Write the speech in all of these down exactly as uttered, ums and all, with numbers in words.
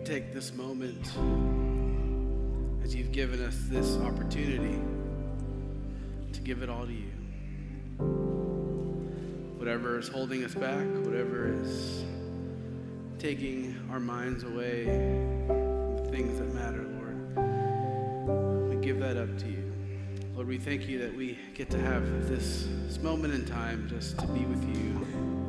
take this moment as you've given us this opportunity to give it all to you. Whatever is holding us back, whatever is taking our minds away from the things that matter, Lord, we give that up to you. Lord, we thank you that we get to have this, this moment in time just to be with you.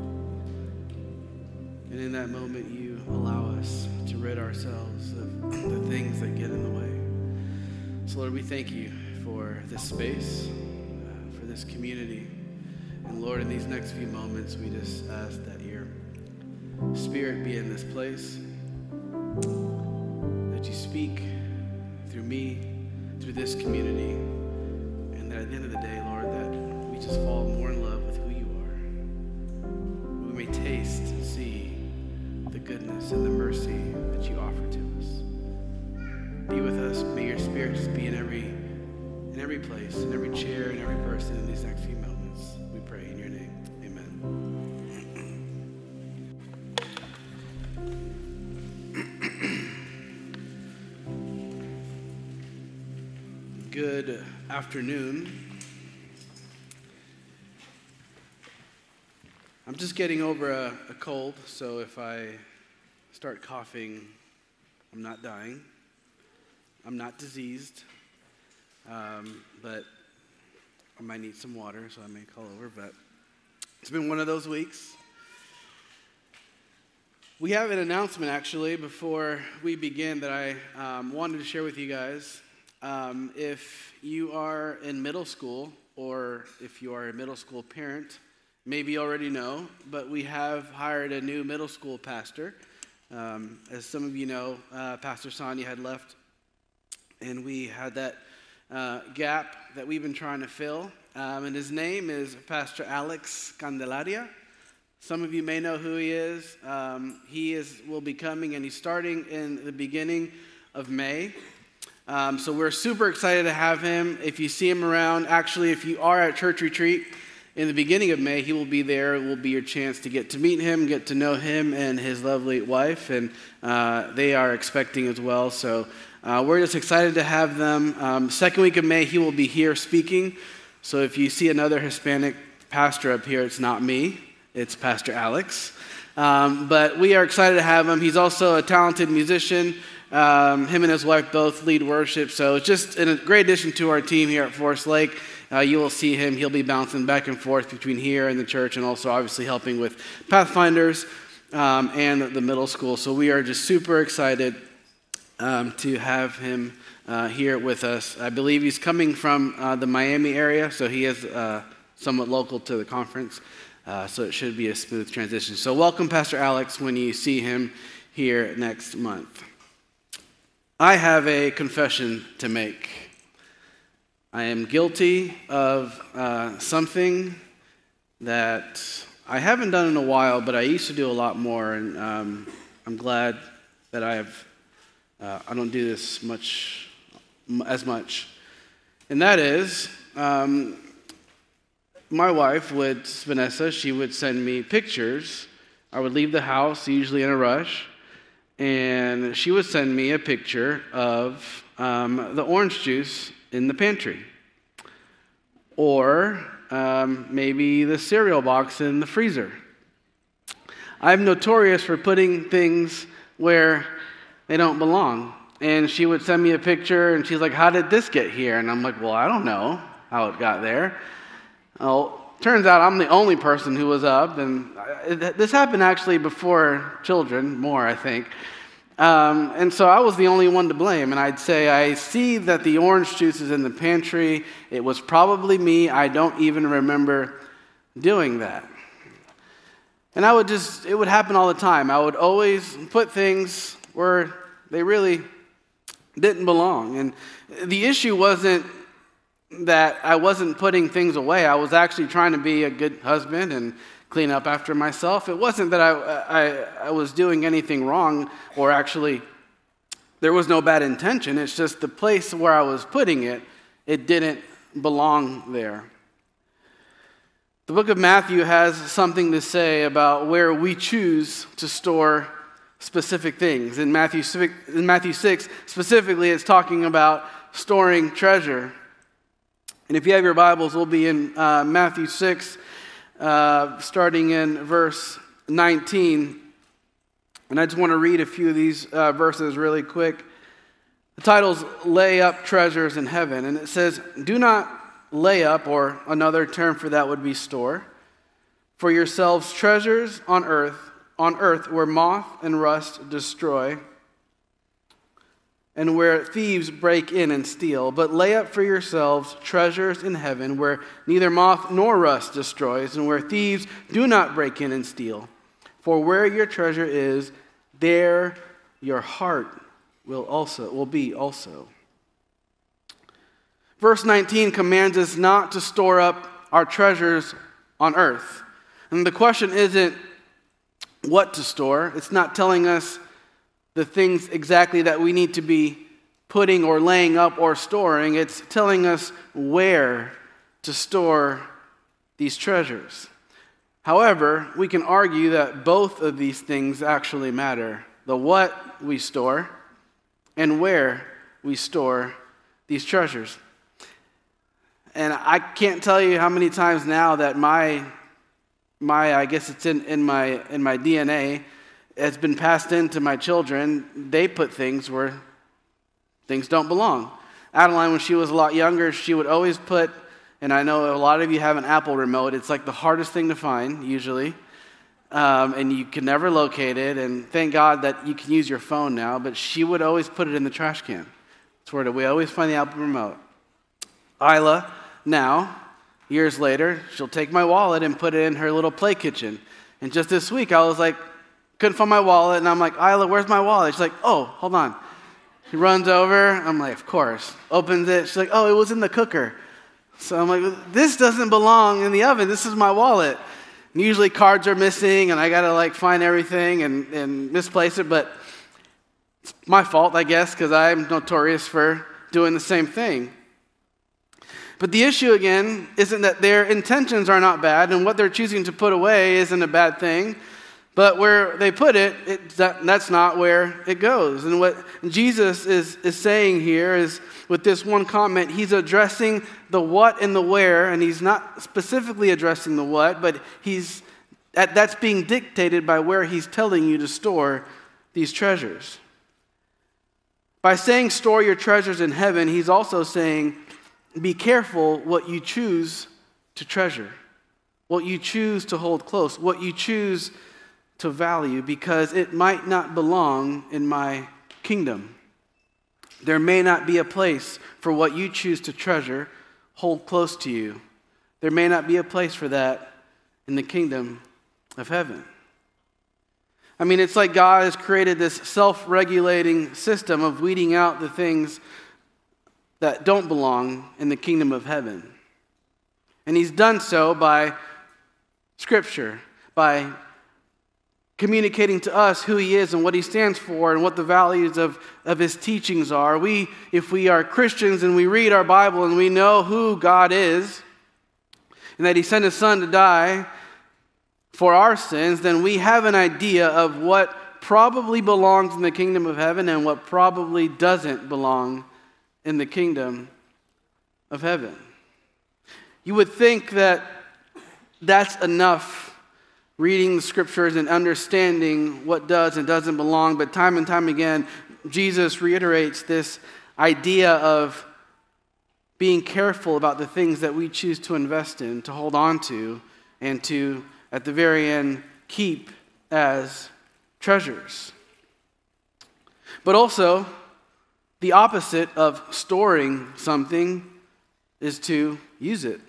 And in that moment, you allow us to rid ourselves of the things that get in the way. So, Lord, we thank you for this space, uh, for this community. And, Lord, in these next few moments, we just ask that your Spirit be in this place, that you speak through me, through this community, and that at the end of the day, Lord, that we just fall more in love with who you are. We may taste and see the goodness and the mercy that you offer to us. Be with us. May your Spirit just be in every in every place, in every chair, in every person in these next few moments. We pray in your name. Amen. Good afternoon. I'm just getting over a, a cold, so if I start coughing, I'm not dying. I'm not diseased, um, but I might need some water, so I may call over, but it's been one of those weeks. We have an announcement, actually, before we begin that I um, wanted to share with you guys. Um, if you are in middle school, or if you are a middle school parent, maybe you already know, but we have hired a new middle school pastor. Um, as some of you know, uh, Pastor Sonia had left, and we had that uh, gap that we've been trying to fill. Um, and his name is Pastor Alex Candelaria. Some of you may know who he is. Um, he is will be coming, and he's starting in the beginning of May. Um, so we're super excited to have him. If you see him around, actually, if you are at church retreat, in the beginning of May, he will be there. It will be your chance to get to meet him, get to know him and his lovely wife, and uh, they are expecting as well. So uh, we're just excited to have them. Um, second week of May, he will be here speaking. So if you see another Hispanic pastor up here, it's not me. It's Pastor Alex. Um, but we are excited to have him. He's also a talented musician. Um, him and his wife both lead worship. So it's just a great addition to our team here at Forest Lake. Uh, you will see him. He'll be bouncing back and forth between here and the church, and also obviously helping with Pathfinders um, and the middle school. So we are just super excited um, to have him uh, here with us. I believe he's coming from uh, the Miami area, so he is uh, somewhat local to the conference. Uh, so it should be a smooth transition. So welcome, Pastor Alex, when you see him here next month. I have a confession to make. I am guilty of uh, something that I haven't done in a while, but I used to do a lot more, and um, I'm glad that I have. Uh, I don't do this much, as much, and that is, um, my wife would, Vanessa, she would send me pictures. I would leave the house, usually in a rush, and she would send me a picture of um, the orange juice in the pantry, or um, maybe the cereal box in the freezer. I'm notorious for putting things where they don't belong. And she would send me a picture, and she's like, "How did this get here?" And I'm like, "Well, I don't know how it got there." Oh, turns out I'm the only person who was up, and this happened actually before children, more I think. Um, and so I was the only one to blame, and I'd say, I see that the orange juice is in the pantry. It was probably me. I don't even remember doing that. And I would just, it would happen all the time. I would always put things where they really didn't belong. And the issue wasn't that I wasn't putting things away. I was actually trying to be a good husband and clean up after myself. It wasn't that I, I, I was doing anything wrong, or actually there was no bad intention. It's just the place where I was putting it, it didn't belong there. The book of Matthew has something to say about where we choose to store specific things. In Matthew six, in Matthew six, specifically, it's talking about storing treasure. And if you have your Bibles, we'll be in uh, Matthew six, uh, starting in verse nineteen. And I just want to read a few of these uh, verses really quick. The title's Lay Up Treasures in Heaven. And it says, "Do not lay up," or another term for that would be store, "for yourselves treasures on earth, on earth where moth and rust destroy, and where thieves break in and steal. But lay up for yourselves treasures in heaven, where neither moth nor rust destroys, and where thieves do not break in and steal. For where your treasure is, there your heart will also will be also." Verse nineteen commands us not to store up our treasures on earth. And the question isn't what to store. It's not telling us the things exactly that we need to be putting or laying up or storing. It's telling us where to store these treasures. However, we can argue that both of these things actually matter. The what we store and where we store these treasures. And I can't tell you how many times now that my, my I guess it's in, in my in my D N A, it's been passed into my children. They put things where things don't belong. Adeline, when she was a lot younger, she would always put, and I know a lot of you have an Apple remote. It's like the hardest thing to find, usually. Um, and you can never locate it. And thank God that you can use your phone now. But she would always put it in the trash can. That's where we always find the Apple remote. Isla, now, years later, she'll take my wallet and put it in her little play kitchen. And just this week, I was like, couldn't find my wallet. And I'm like, Isla, where's my wallet? She's like, oh, hold on. She runs over. I'm like, of course. Opens it. She's like, oh, it was in the cooker. So I'm like, this doesn't belong in the oven. This is my wallet. And usually cards are missing, and I got to like find everything and, and misplace it. But it's my fault, I guess, because I'm notorious for doing the same thing. But the issue, again, isn't that their intentions are not bad, and what they're choosing to put away isn't a bad thing. But where they put it, it that, that's not where it goes. And what Jesus is, is saying here is, with this one comment, he's addressing the what and the where, and he's not specifically addressing the what, but he's that's being dictated by where he's telling you to store these treasures. By saying store your treasures in heaven, he's also saying be careful what you choose to treasure, what you choose to hold close, what you choose to value, because it might not belong in my kingdom. There may not be a place for what you choose to treasure, hold close to you. There may not be a place for that in the kingdom of heaven. I mean, it's like God has created this self-regulating system of weeding out the things that don't belong in the kingdom of heaven. And he's done so by Scripture, by communicating to us who he is and what he stands for and what the values of, of his teachings are. We, if we are Christians and we read our Bible and we know who God is and that he sent his son to die for our sins, then we have an idea of what probably belongs in the kingdom of heaven and what probably doesn't belong in the kingdom of heaven. You would think that that's enough, reading the scriptures and understanding what does and doesn't belong, but time and time again, Jesus reiterates this idea of being careful about the things that we choose to invest in, to hold on to, and to, at the very end, keep as treasures. But also, the opposite of storing something is to use it.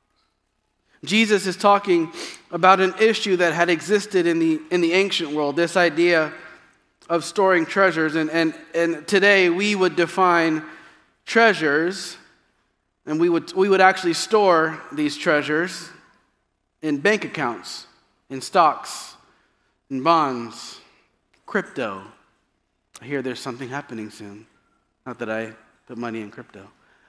Jesus is talking about an issue that had existed in the in the ancient world, this idea of storing treasures. And, and, and today we would define treasures, and we would we would actually store these treasures in bank accounts, in stocks, in bonds, crypto. I hear there's something happening soon. Not that I put money in crypto.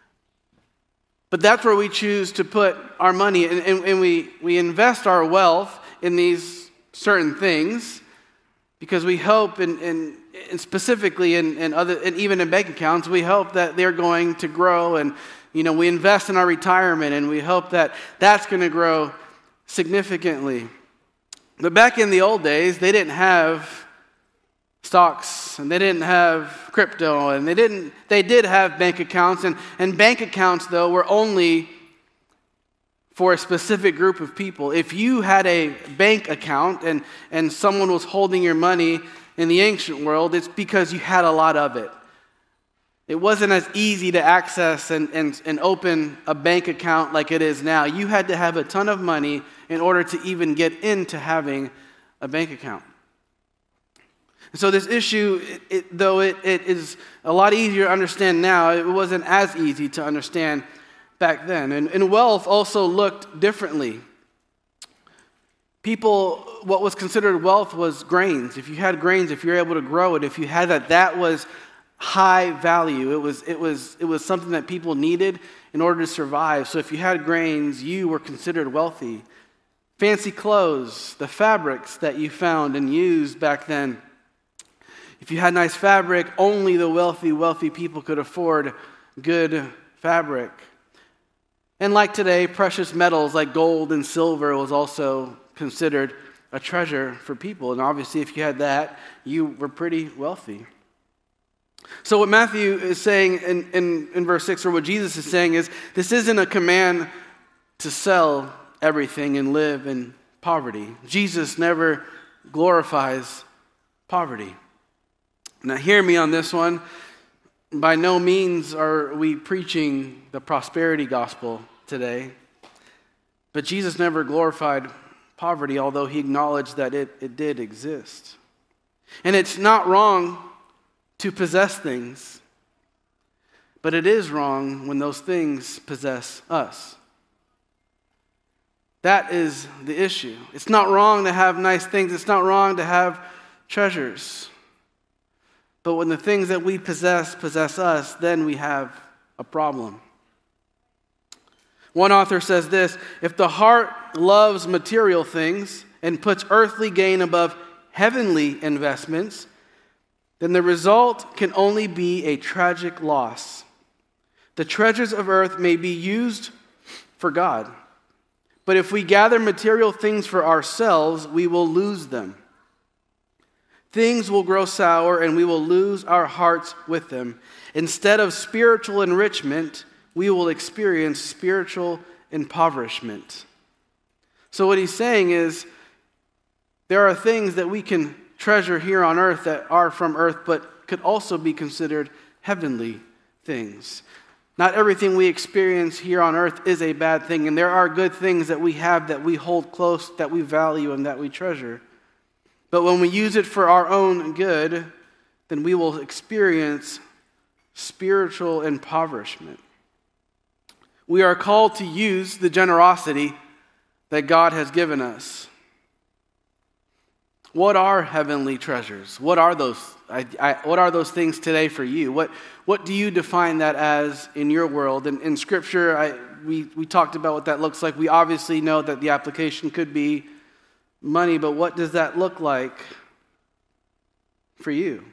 But that's where we choose to put our money, and, and, and we, we invest our wealth in these certain things Because we hope, and in, in, in specifically in, in other, and even in bank accounts, we hope that they're going to grow, and you know we invest in our retirement, and we hope that that's going to grow significantly. But back in the old days, they didn't have stocks, and they didn't have crypto, and they didn't. They did have bank accounts, and, and bank accounts though were only for a specific group of people. If you had a bank account and, and someone was holding your money in the ancient world, it's because you had a lot of it. It wasn't as easy to access and, and, and open a bank account like it is now. You had to have a ton of money in order to even get into having a bank account. So this issue, it, it, though it, it is a lot easier to understand now, it wasn't as easy to understand back then. And, and wealth also looked differently. People, what was considered wealth was grains. If you had grains, if you were able to grow it, if you had that, that was high value. It was, it was, it was something that people needed in order to survive. So if you had grains, you were considered wealthy. Fancy clothes, the fabrics that you found and used back then. If you had nice fabric, only the wealthy, wealthy people could afford good fabric. And like today, precious metals like gold and silver was also considered a treasure for people. And obviously, if you had that, you were pretty wealthy. So what Matthew is saying in, in, in verse six, or what Jesus is saying, is this isn't a command to sell everything and live in poverty. Jesus never glorifies poverty. Now hear me on this one. By no means are we preaching the prosperity gospel today, but Jesus never glorified poverty, although he acknowledged that it, it did exist. And it's not wrong to possess things, but it is wrong when those things possess us. That is the issue. It's not wrong to have nice things. It's not wrong to have treasures. But when the things that we possess possess us, then we have a problem. One author says this: if the heart loves material things and puts earthly gain above heavenly investments, then the result can only be a tragic loss. The treasures of earth may be used for God, but if we gather material things for ourselves, we will lose them. Things will grow sour and we will lose our hearts with them. Instead of spiritual enrichment, we will experience spiritual impoverishment. So what he's saying is, there are things that we can treasure here on earth that are from earth, but could also be considered heavenly things. Not everything we experience here on earth is a bad thing, and there are good things that we have that we hold close, that we value, and that we treasure. But when we use it for our own good, then we will experience spiritual impoverishment. We are called to use the generosity that God has given us. What are heavenly treasures? What are those? I, I, what are those things today for you? What What do you define that as in your world? And in Scripture, I, we we talked about what that looks like. We obviously know that the application could be money, but what does that look like for you?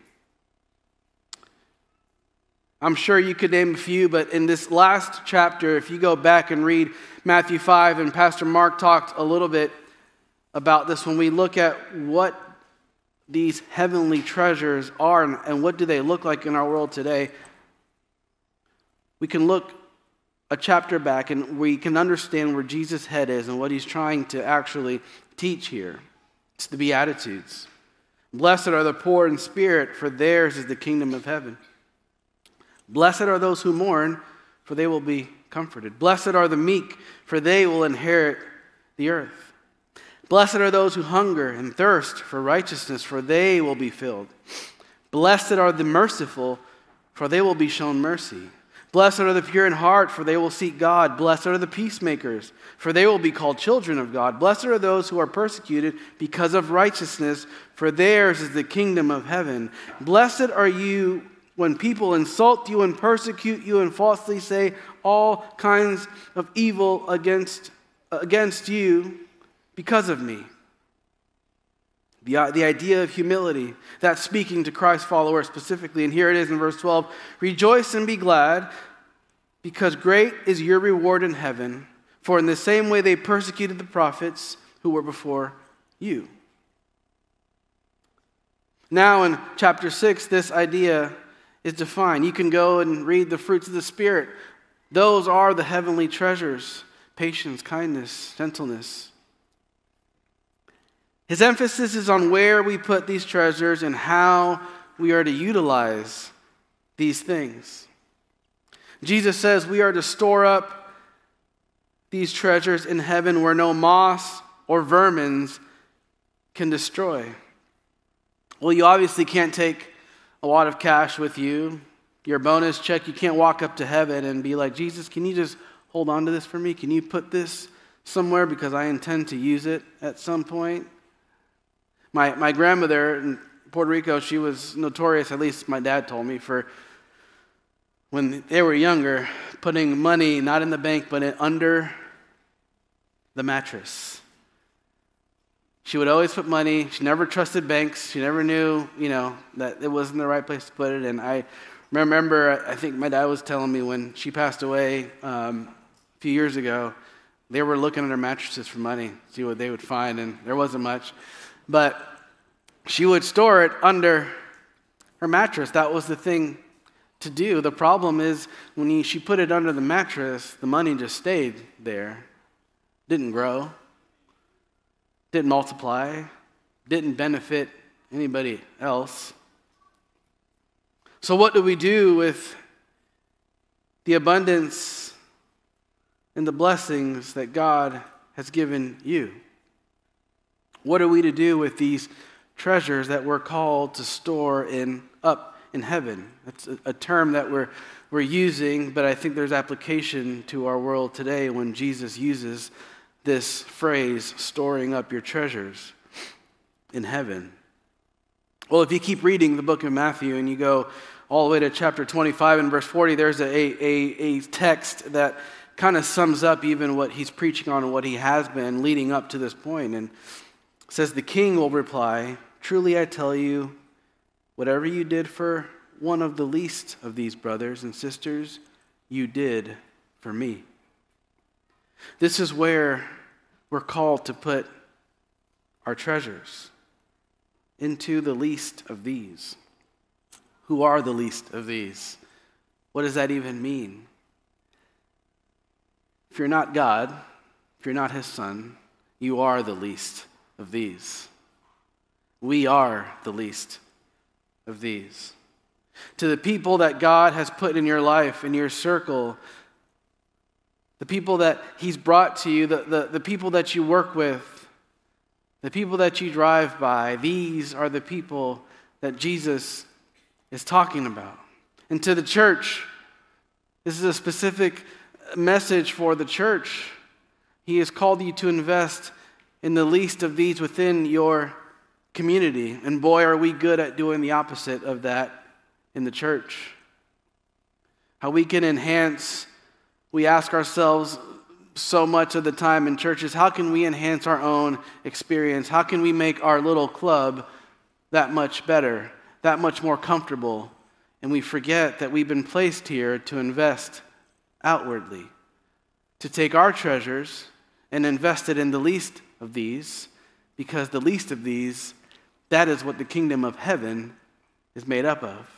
I'm sure you could name a few, but in this last chapter, if you go back and read Matthew five, and Pastor Mark talked a little bit about this, when we look at what these heavenly treasures are and, and what do they look like in our world today, we can look a chapter back and we can understand where Jesus' head is and what he's trying to actually teach here. It's the Beatitudes. Blessed are the poor in spirit, for theirs is the kingdom of heaven. Blessed are those who mourn, for they will be comforted. Blessed are the meek, for they will inherit the earth. Blessed are those who hunger and thirst for righteousness, for they will be filled. Blessed are the merciful, for they will be shown mercy. Blessed are the pure in heart, for they will seek God. Blessed are the peacemakers, for they will be called children of God. Blessed are those who are persecuted because of righteousness, for theirs is the kingdom of heaven. Blessed are you when people insult you and persecute you and falsely say all kinds of evil against, against you because of me. The, the idea of humility, that's speaking to Christ's followers specifically. And here it is in verse twelve. Rejoice and be glad, because great is your reward in heaven, for in the same way they persecuted the prophets who were before you. Now in chapter six, this idea is defined. You can go and read the fruits of the Spirit. Those are the heavenly treasures: patience, kindness, gentleness. His emphasis is on where we put these treasures and how we are to utilize these things. Jesus says we are to store up these treasures in heaven where no moss or vermins can destroy. Well, you obviously can't take a lot of cash with you. Your bonus check, you can't walk up to heaven and be like, Jesus, can you just hold on to this for me? Can you put this somewhere because I intend to use it at some point? My my grandmother in Puerto Rico, she was notorious, at least my dad told me, for when they were younger, putting money not in the bank but in, under the mattress. She would always put money. She never trusted banks. She never knew, you know, that it wasn't the right place to put it. And I remember, I think my dad was telling me when she passed away um, a few years ago, they were looking under mattresses for money, see what they would find, and there wasn't much. But she would store it under her mattress. That was the thing to do. The problem is when he, she put it under the mattress, the money just stayed there. Didn't grow. Didn't multiply. Didn't benefit anybody else. So what do we do with the abundance and the blessings that God has given you? What are we to do with these treasures that we're called to store in up in heaven? That's a, a term that we're we're using, but I think there's application to our world today when Jesus uses this phrase, storing up your treasures in heaven. Well, if you keep reading the book of Matthew and you go all the way to chapter twenty-five and verse forty, there's a, a, a text that kind of sums up even what he's preaching on and what he has been leading up to this point. And it says, the king will reply, truly I tell you, whatever you did for one of the least of these brothers and sisters, you did for me. This is where we're called to put our treasures, into the least of these. Who are the least of these? What does that even mean? If you're not God, if you're not his son, you are the least of these. We are the least of these. To the people that God has put in your life, in your circle, the people that he's brought to you, the, the, the people that you work with, the people that you drive by, these are the people that Jesus is talking about. And to the church, this is a specific message for the church. He has called you to invest in the least of these within your community. And boy, are we good at doing the opposite of that in the church. How we can enhance, we ask ourselves so much of the time in churches, how can we enhance our own experience? How can we make our little club that much better, that much more comfortable? And we forget that we've been placed here to invest outwardly, to take our treasures and invest it in the least of these, because the least of these, that is what the kingdom of heaven is made up of.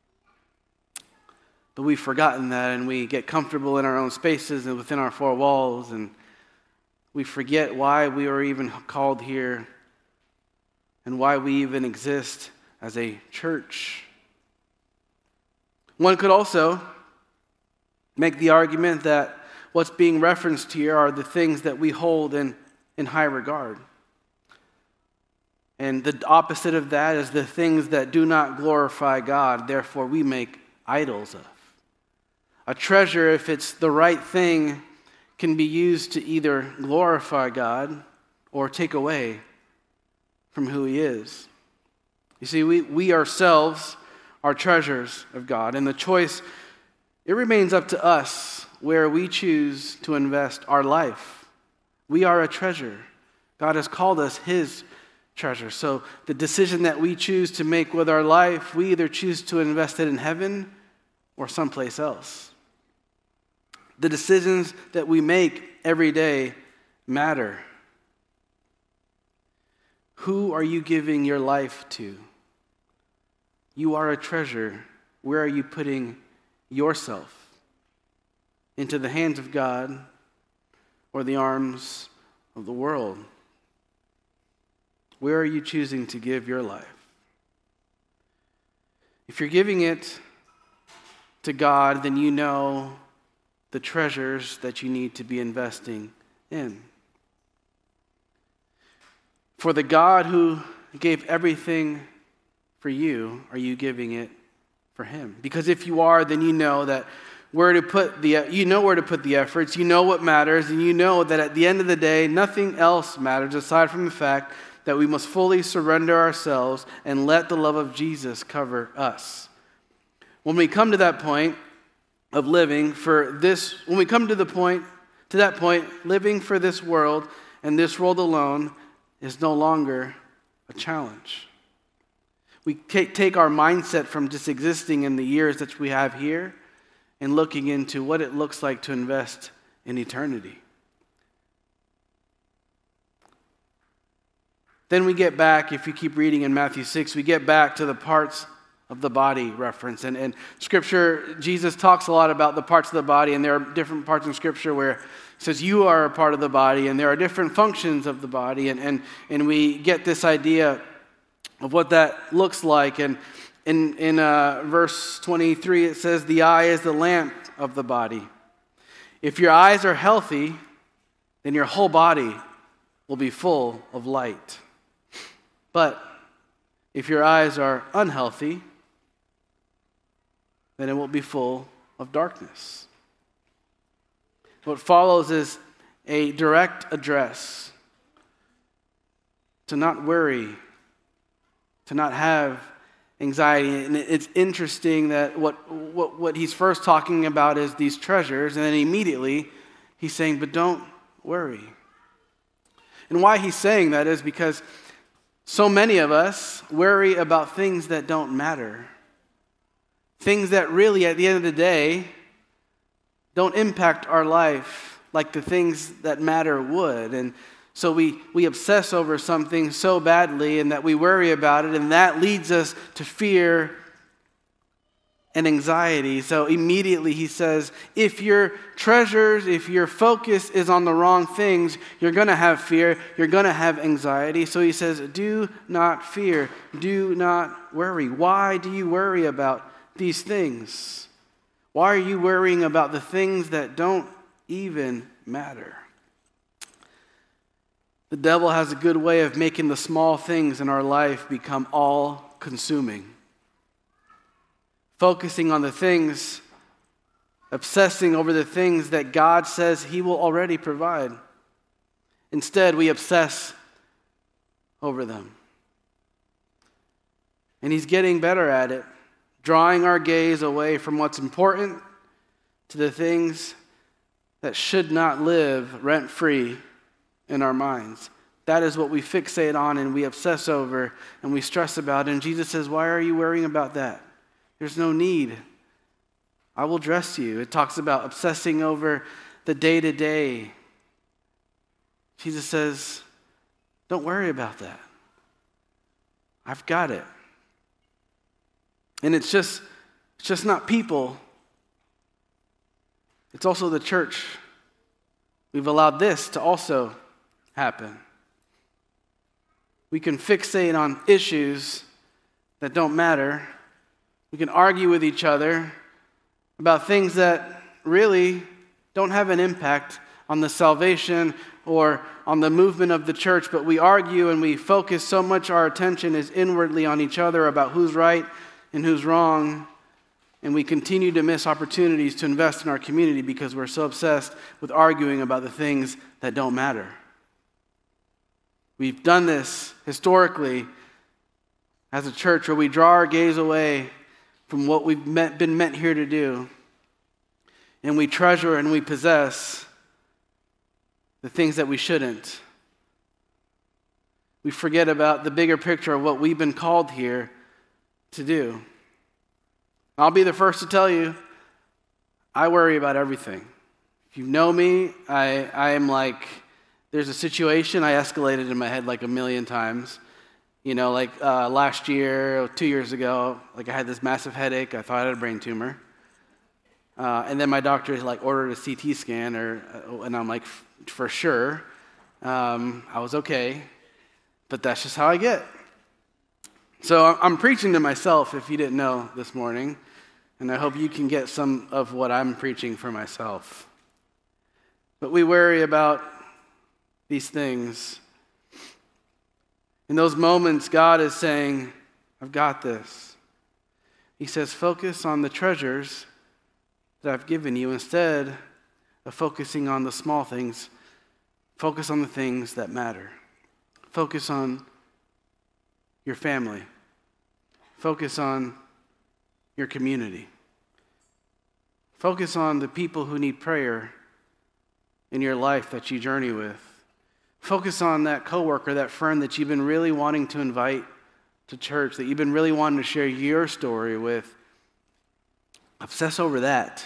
But we've forgotten that, and we get comfortable in our own spaces and within our four walls, and we forget why we are even called here and why we even exist as a church. One could also make the argument that what's being referenced here are the things that we hold in, in high regard. And the opposite of that is the things that do not glorify God, therefore we make idols of. A treasure, if it's the right thing, can be used to either glorify God or take away from who he is. You see, we, we ourselves are treasures of God, and the choice, it remains up to us where we choose to invest our life. We are a treasure. God has called us his treasure. So the decision that we choose to make with our life, we either choose to invest it in heaven or someplace else. The decisions that we make every day matter. Who are you giving your life to? You are a treasure. Where are you putting yourself? Into the hands of God or the arms of the world? Where are you choosing to give your life? If you're giving it to God, then you know the treasures that you need to be investing in. For the God who gave everything for you, are you giving it for him? Because if you are, then you know that where to put the you know where to put the efforts, you know what matters, and you know that at the end of the day, nothing else matters aside from the fact that we must fully surrender ourselves and let the love of Jesus cover us. When we come to that point of living for this, when we come to the point, to that point, living for this world and this world alone is no longer a challenge. We take our mindset from just existing in the years that we have here and looking into what it looks like to invest in eternity. Then we get back, if you keep reading in Matthew six, we get back to the parts of the body reference. And in Scripture, Jesus talks a lot about the parts of the body, and there are different parts in Scripture where it says you are a part of the body, and there are different functions of the body, and, and, and we get this idea of what that looks like. And in, in uh, verse twenty-three, it says, the eye is the lamp of the body. If your eyes are healthy, then your whole body will be full of light. But if your eyes are unhealthy, then it will be full of darkness. What follows is a direct address to not worry, to not have anxiety. And it's interesting that what, what, what he's first talking about is these treasures, and then immediately he's saying, but don't worry. And why he's saying that is because so many of us worry about things that don't matter. Things that really, at the end of the day, don't impact our life like the things that matter would. And so we, we obsess over something so badly and that we worry about it, and that leads us to fear and anxiety. So immediately he says, if your treasures, if your focus is on the wrong things, you're going to have fear, you're going to have anxiety. So he says, do not fear, do not worry. Why do you worry about these things? Why are you worrying about the things that don't even matter? The devil has a good way of making the small things in our life become all-consuming. Focusing on the things, obsessing over the things that God says he will already provide. Instead, we obsess over them. And he's getting better at it, drawing our gaze away from what's important to the things that should not live rent-free in our minds. That is what we fixate on and we obsess over and we stress about. And Jesus says, why are you worrying about that? There's no need. I will dress you. It talks about obsessing over the day-to-day. Jesus says, don't worry about that. I've got it. And it's just, it's just not people. It's also the church. We've allowed this to also happen. We can fixate on issues that don't matter. We can argue with each other about things that really don't have an impact on the salvation or on the movement of the church, but we argue and we focus so much our attention is inwardly on each other about who's right and who's wrong, and we continue to miss opportunities to invest in our community because we're so obsessed with arguing about the things that don't matter. We've done this historically as a church where we draw our gaze away from what we've met, been meant here to do, and we treasure and we possess the things that we shouldn't. We forget about the bigger picture of what we've been called here to do. I'll be the first to tell you, I worry about everything. If you know me, I, I am like, there's a situation, I escalated in my head like a million times. You know, like uh, last year, two years ago, like I had this massive headache. I thought I had a brain tumor. Uh, and then my doctor like ordered a C T scan, or uh, and I'm like, for sure. Um, I was okay, but that's just how I get. So I'm preaching to myself, if you didn't know this morning, and I hope you can get some of what I'm preaching for myself. But we worry about these things. In those moments, God is saying, I've got this. He says, focus on the treasures that I've given you instead of focusing on the small things. Focus on the things that matter. Focus on your family. Focus on your community. Focus on the people who need prayer in your life that you journey with. Focus on that coworker, that friend that you've been really wanting to invite to church, that you've been really wanting to share your story with. Obsess over that.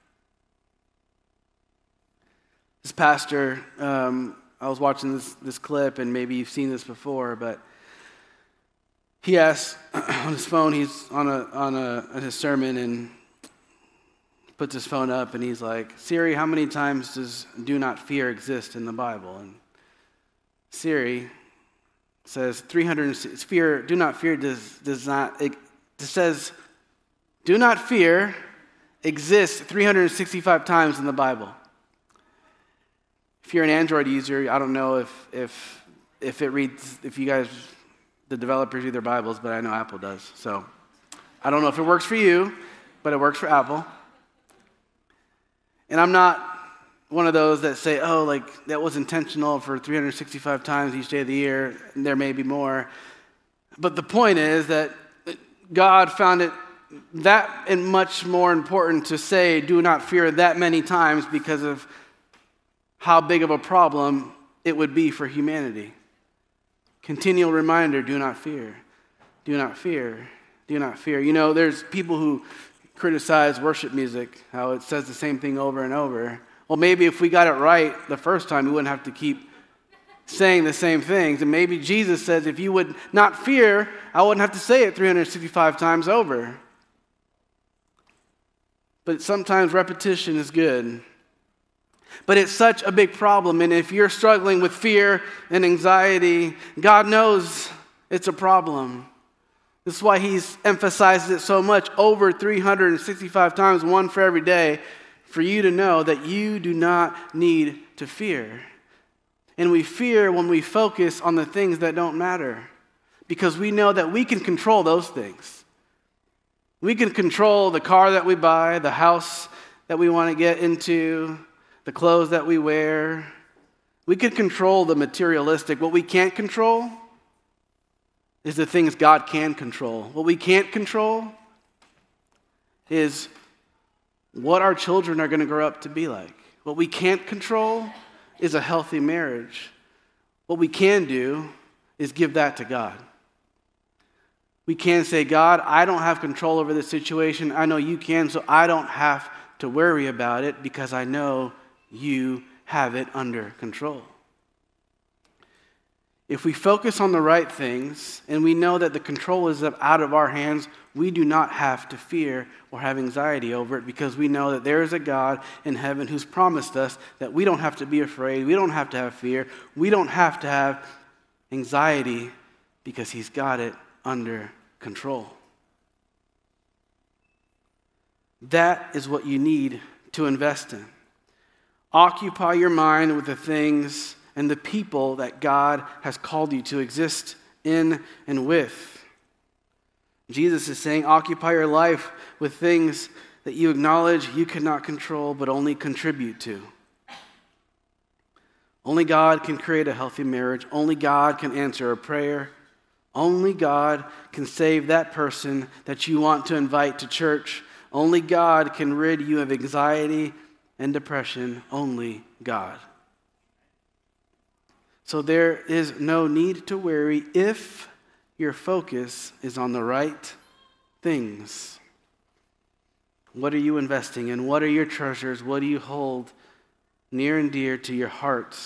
This pastor, um, I was watching this, this clip, and maybe you've seen this before, but he asked on his phone, he's on a on a on his sermon, and puts his phone up, and he's like, Siri, how many times does do not fear exist in the Bible? And Siri says three hundred. Fear, do not fear does does not. It says, do not fear exists three hundred sixty-five times in the Bible. If you're an Android user, I don't know if if if it reads, if you guys, the developers read their Bibles, but I know Apple does. So I don't know if it works for you, but it works for Apple. And I'm not one of those that say, oh, like that was intentional for three hundred sixty-five times each day of the year, and there may be more. But the point is that God found it that and much more important to say, do not fear that many times because of how big of a problem it would be for humanity. Continual reminder, do not fear. Do not fear. Do not fear. You know, there's people who criticize worship music, how it says the same thing over and over. Well, maybe if we got it right the first time, we wouldn't have to keep saying the same things. And maybe Jesus says, if you would not fear, I wouldn't have to say it three hundred sixty-five times over. But sometimes repetition is good. But it's such a big problem, and if you're struggling with fear and anxiety, God knows it's a problem. This is why he's emphasized it so much, over three hundred sixty-five times, one for every day, for you to know that you do not need to fear. And we fear when we focus on the things that don't matter, because we know that we can control those things. We can control the car that we buy, the house that we want to get into, the clothes that we wear. We can control the materialistic. What we can't control is the things God can control. What we can't control is what our children are going to grow up to be like. What we can't control is a healthy marriage. What we can do is give that to God. We can say, God, I don't have control over this situation. I know you can, so I don't have to worry about it because I know you have it under control. If we focus on the right things and we know that the control is out of our hands, we do not have to fear or have anxiety over it, because we know that there is a God in heaven who's promised us that we don't have to be afraid, we don't have to have fear, we don't have to have anxiety, because he's got it under control. That is what you need to invest in. Occupy your mind with the things and the people that God has called you to exist in and with. Jesus is saying, occupy your life with things that you acknowledge you cannot control but only contribute to. Only God can create a healthy marriage. Only God can answer a prayer. Only God can save that person that you want to invite to church. Only God can rid you of anxiety and depression. Only God. So there is no need to worry if your focus is on the right things. What are you investing in? What are your treasures? What do you hold near and dear to your hearts?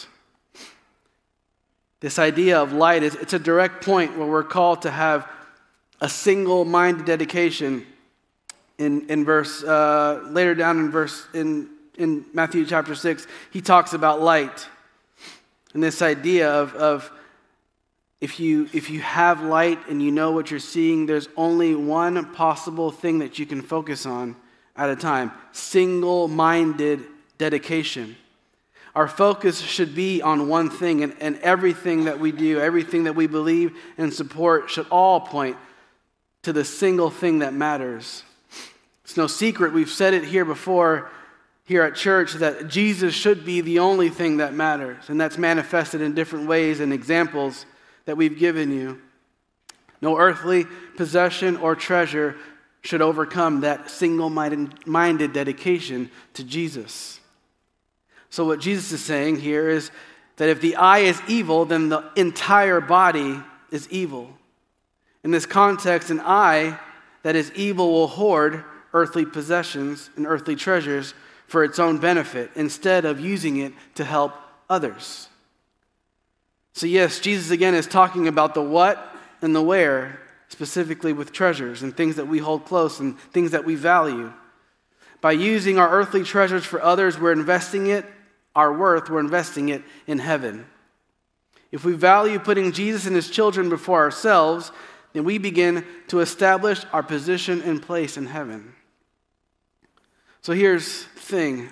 This idea of light, is it's a direct point where we're called to have a single-minded dedication. In in verse uh, later down in verse in in Matthew chapter six, he talks about light and this idea of of if you if you have light and you know what you're seeing, there's only one possible thing that you can focus on at a time: single-minded dedication. Our focus should be on one thing, and, and everything that we do, everything that we believe and support should all point to the single thing that matters. It's no secret, we've said it here before, here at church, that Jesus should be the only thing that matters. And that's manifested in different ways and examples that we've given you. No earthly possession or treasure should overcome that single-minded dedication to Jesus. So what Jesus is saying here is that if the eye is evil, then the entire body is evil. In this context, an eye that is evil will hoard earthly possessions and earthly treasures for its own benefit instead of using it to help others. So yes, Jesus again is talking about the what and the where, specifically with treasures and things that we hold close and things that we value. By using our earthly treasures for others, we're investing it, our worth, we're investing it in heaven. If we value putting Jesus and his children before ourselves, then we begin to establish our position and place in heaven. So here's the thing.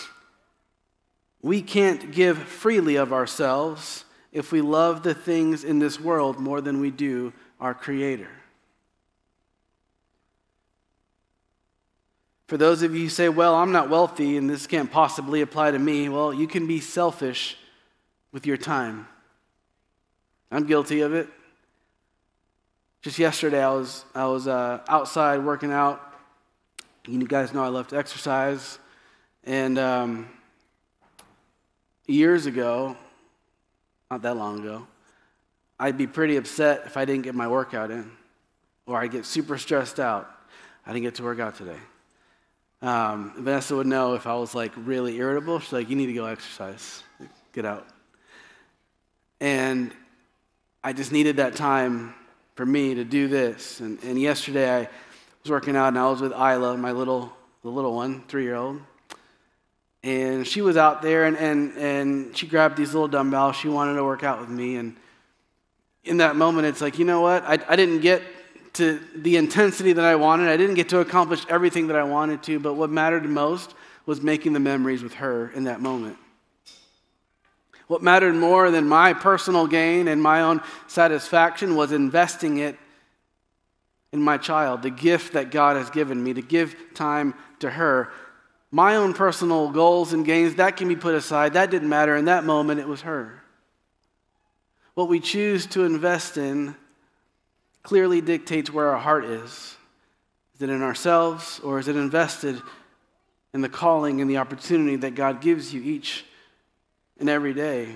We can't give freely of ourselves if we love the things in this world more than we do our Creator. For those of you who say, well, I'm not wealthy and this can't possibly apply to me, well, you can be selfish with your time. I'm guilty of it. Just yesterday, I was I was uh, outside working out. You guys know I love to exercise. And um, years ago, not that long ago, I'd be pretty upset if I didn't get my workout in. Or I'd get super stressed out. I didn't get to work out today. Um, Vanessa would know if I was like really irritable. She's like, you need to go exercise. Get out. And I just needed that time for me to do this. And, and yesterday I was working out and I was with Isla, my little the little one, three-year-old. And she was out there and, and, and she grabbed these little dumbbells. She wanted to work out with me. And in that moment, it's like, you know what? I, I didn't get to the intensity that I wanted. I didn't get to accomplish everything that I wanted to. But what mattered most was making the memories with her in that moment. What mattered more than my personal gain and my own satisfaction was investing it in my child, the gift that God has given me, to give time to her. My own personal goals and gains, that can be put aside. That didn't matter. In that moment, it was her. What we choose to invest in clearly dictates where our heart is. Is it in ourselves, or is it invested in the calling and the opportunity that God gives you each and every day?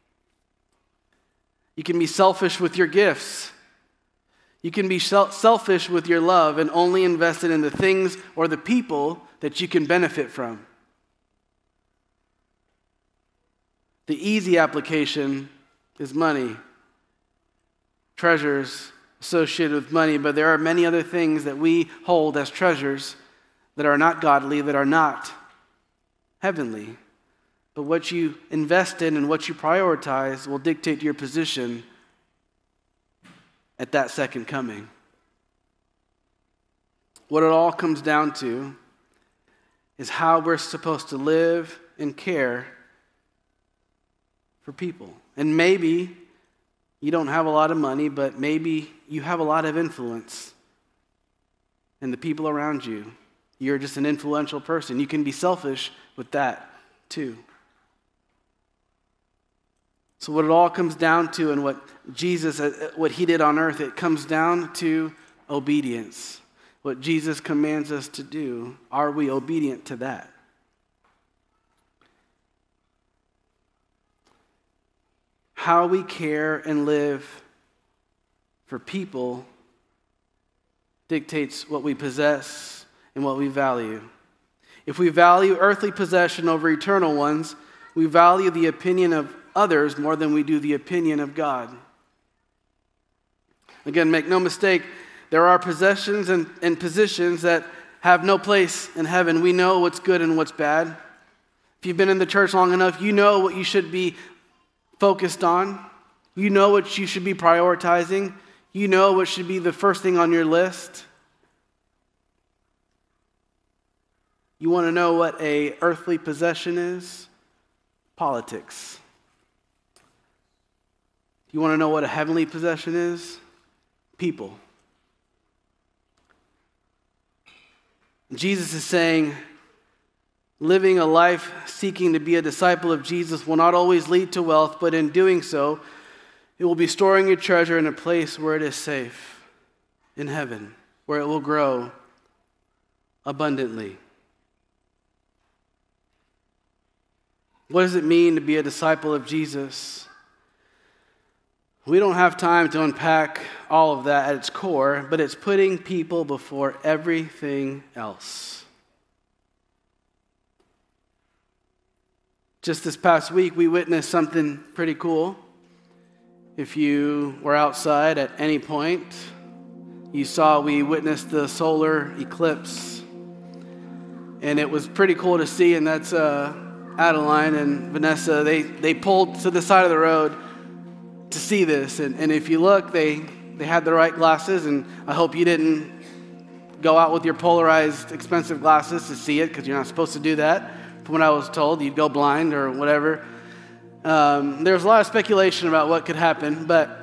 You can be selfish with your gifts. You can be selfish with your love and only invest it in the things or the people that you can benefit from. The easy application is money, treasures associated with money, but there are many other things that we hold as treasures that are not godly, that are not heavenly. But what you invest in and what you prioritize will dictate your position at that second coming. What it all comes down to is how we're supposed to live and care for people. And maybe you don't have a lot of money, but maybe you have a lot of influence in the people around you. You're just an influential person. You can be selfish with that too. So what it all comes down to, and what Jesus, what he did on earth, it comes down to obedience. What Jesus commands us to do, are we obedient to that? how we care and live for people dictates what we possess and what we value. If we value earthly possession over eternal ones, we value the opinion of others more than we do the opinion of God. Again, make no mistake, there are possessions and, and positions that have no place in heaven. We know what's good and what's bad. If you've been in the church long enough, you know what you should be focused on. You know what you should be prioritizing. You know what should be the first thing on your list. You want to know what an earthly possession is? Politics. You want to know what a heavenly possession is? People. Jesus is saying, living a life seeking to be a disciple of Jesus will not always lead to wealth, but in doing so, it will be storing your treasure in a place where it is safe, in heaven, where it will grow abundantly. What does it mean to be a disciple of Jesus? We don't have time to unpack all of that at its core, but it's putting people before everything else. Just this past week, we witnessed something pretty cool. If you were outside at any point, you saw we witnessed the solar eclipse. And it was pretty cool to see, and that's uh, Adeline and Vanessa. They, they pulled to the side of the road to see this. And, and if you look, they, they had the right glasses, and I hope you didn't go out with your polarized, expensive glasses to see it, because you're not supposed to do that. From what I was told, you'd go blind or whatever. Um, there was a lot of speculation about what could happen, but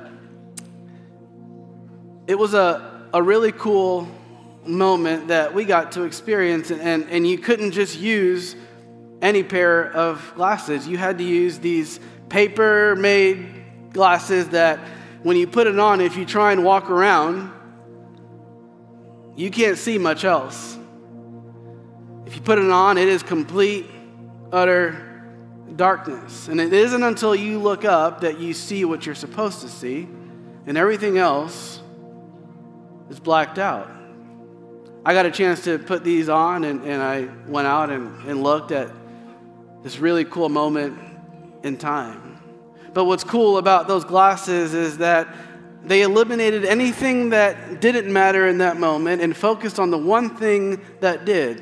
it was a, a really cool moment that we got to experience, and, and, and you couldn't just use any pair of glasses. You had to use these paper-made glasses that when you put it on, if you try and walk around, you can't see much else. If you put it on, it is complete, utter darkness. And it isn't until you look up that you see what you're supposed to see, and everything else is blacked out. I got a chance to put these on, and, and I went out and, and looked at this really cool moment in time. But what's cool about those glasses is that they eliminated anything that didn't matter in that moment and focused on the one thing that did.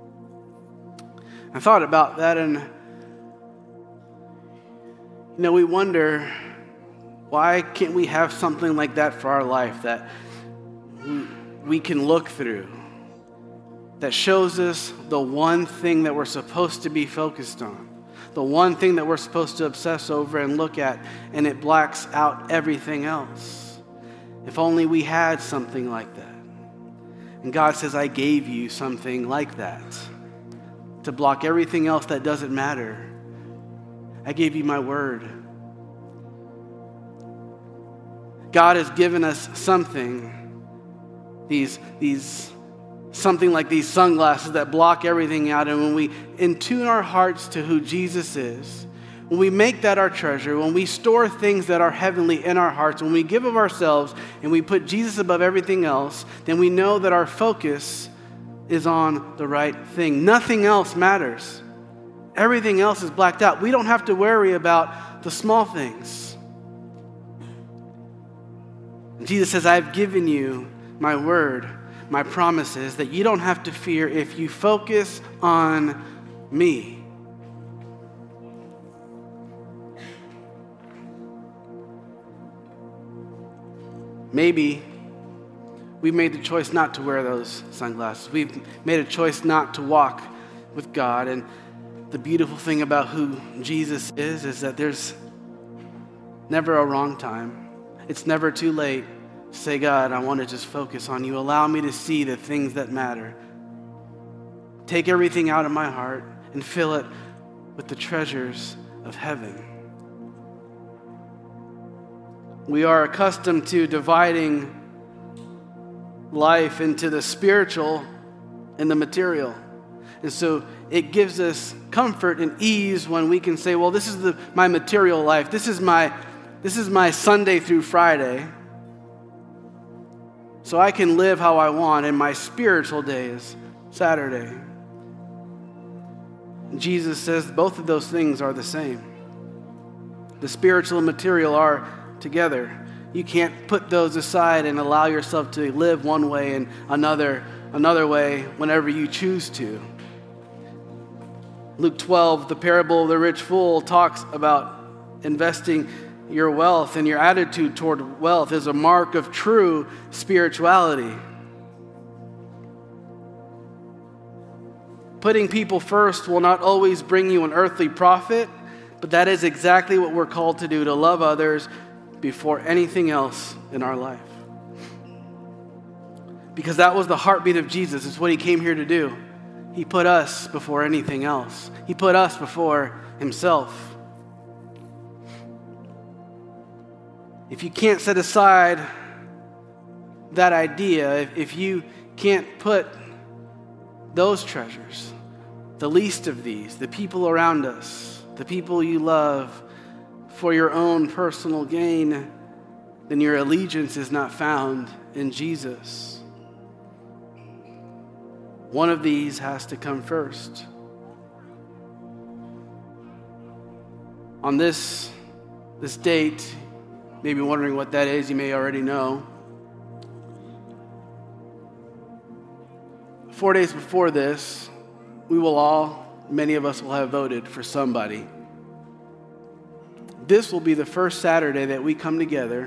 I thought about that, and you know, we wonder, why can't we have something like that for our life that we, we can look through, that shows us the one thing that we're supposed to be focused on, the one thing that we're supposed to obsess over and look at, and it blacks out everything else. If only we had something like that. And God says, I gave you something like that to block everything else that doesn't matter. I gave you my word. God has given us something, these, these, something like these sunglasses that block everything out. And when we attune our hearts to who Jesus is, when we make that our treasure, when we store things that are heavenly in our hearts, when we give of ourselves and we put Jesus above everything else, then we know that our focus is on the right thing. Nothing else matters. Everything else is blacked out. We don't have to worry about the small things. Jesus says, I've given you my word, my promises, that you don't have to fear if you focus on me. Maybe we've made the choice not to wear those sunglasses. We've made a choice not to walk with God. And the beautiful thing about who Jesus is is that there's never a wrong time. It's never too late to say, God, I want to just focus on you. Allow me to see the things that matter. Take everything out of my heart and fill it with the treasures of heaven. We are accustomed to dividing life into the spiritual and the material. And so it gives us comfort and ease when we can say, well, this is the, my material life. This is my this is my Sunday through Friday, so I can live how I want, and my spiritual day is Saturday. And Jesus says both of those things are the same. The spiritual and material are together. You can't put those aside and allow yourself to live one way and another another way whenever you choose to. Luke twelve, the parable of the rich fool, talks about investing your wealth, and your attitude toward wealth is a mark of true spirituality. Putting people first will not always bring you an earthly profit, but that is exactly what we're called to do, to love others before anything else in our life. Because that was the heartbeat of Jesus. It's what he came here to do. He put us before anything else. He put us before himself. If you can't set aside that idea, if, if you can't put those treasures, the least of these, the people around us, the people you love, for your own personal gain, then your allegiance is not found in Jesus. One of these has to come first. On this, this date, you may be wondering what that is. You may already know. Four days before this, we will all, many of us will have voted for somebody. This will be the first Saturday that we come together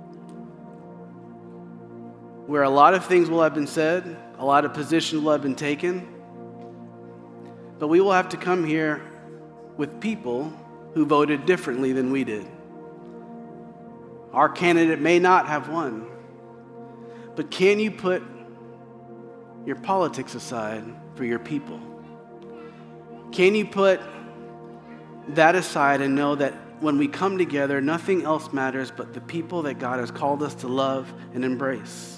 where a lot of things will have been said, a lot of positions will have been taken, but we will have to come here with people who voted differently than we did. Our candidate may not have won, but can you put your politics aside for your people? Can you put that aside and know that when we come together, nothing else matters but the people that God has called us to love and embrace?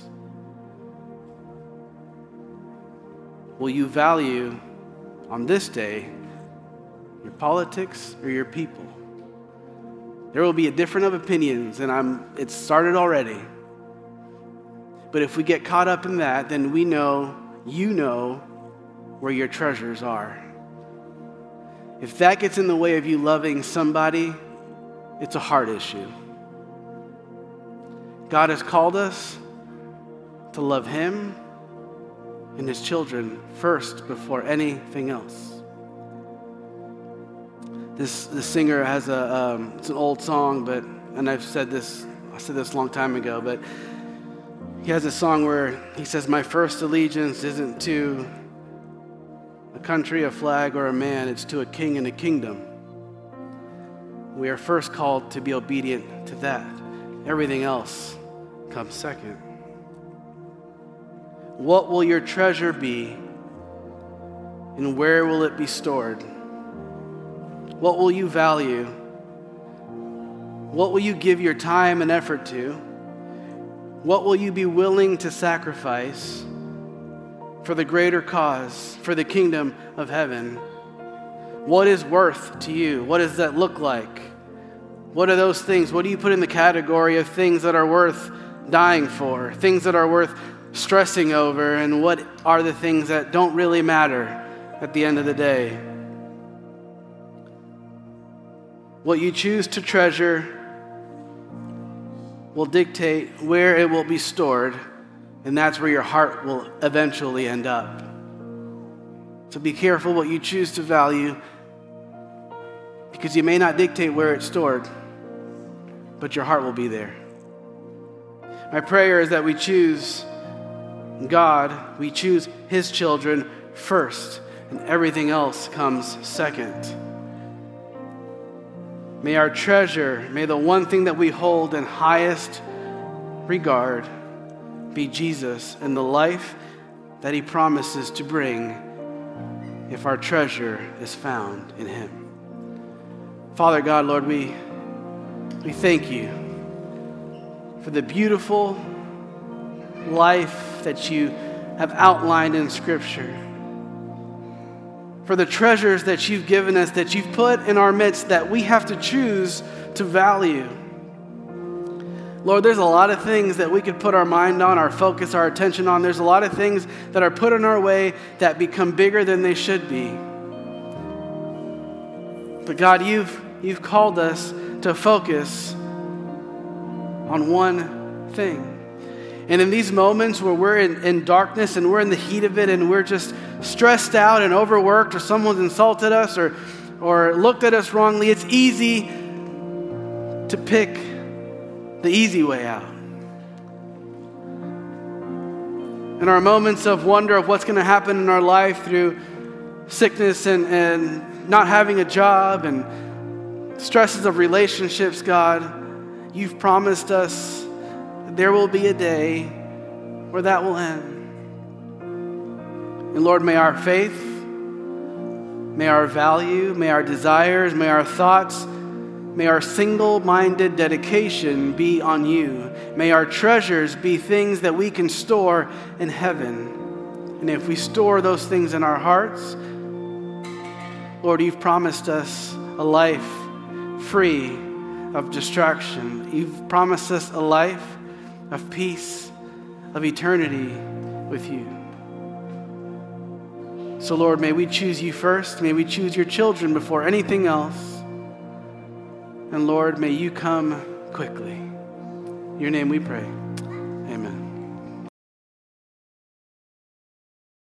Will you value on this day your politics or your people? There will be a difference of opinions, and I'm, it's started already. But if we get caught up in that, then we know, you know, where your treasures are. If that gets in the way of you loving somebody, it's a heart issue. God has called us to love him and his children first before anything else. This, this singer has a, um, it's an old song, but, and I've said this, I said this a long time ago, but he has a song where he says, my first allegiance isn't to a country, a flag, or a man, it's to a king and a kingdom. We are first called to be obedient to that. Everything else comes second. What will your treasure be, and where will it be stored? What will you value? What will you give your time and effort to? What will you be willing to sacrifice for the greater cause, for the kingdom of heaven? What is worth to you? What does that look like? What are those things? What do you put in the category of things that are worth dying for, things that are worth stressing over, and what are the things that don't really matter at the end of the day? What you choose to treasure will dictate where it will be stored, and that's where your heart will eventually end up. So be careful what you choose to value, because you may not dictate where it's stored, but your heart will be there. My prayer is that we choose God, we choose his children first, and everything else comes second. May our treasure, may the one thing that we hold in highest regard be Jesus and the life that he promises to bring if our treasure is found in him. Father God, Lord, we, we thank you for the beautiful life that you have outlined in Scripture, for the treasures that you've given us, that you've put in our midst that we have to choose to value. Lord, there's a lot of things that we could put our mind on, our focus, our attention on. There's a lot of things that are put in our way that become bigger than they should be. But God, you've, you've called us to focus on one thing. And in these moments where we're in, in darkness and we're in the heat of it and we're just stressed out and overworked, or someone's insulted us or, or looked at us wrongly, it's easy to pick the easy way out. In our moments of wonder of what's going to happen in our life through sickness and, and not having a job and stresses of relationships, God, you've promised us that there will be a day where that will end. And Lord, may our faith, may our value, may our desires, may our thoughts, may our single-minded dedication be on you. May our treasures be things that we can store in heaven. And if we store those things in our hearts, Lord, you've promised us a life free of distraction. You've promised us a life of peace, of eternity with you. So Lord, may we choose you first. May we choose your children before anything else. And Lord, may you come quickly. In your name we pray.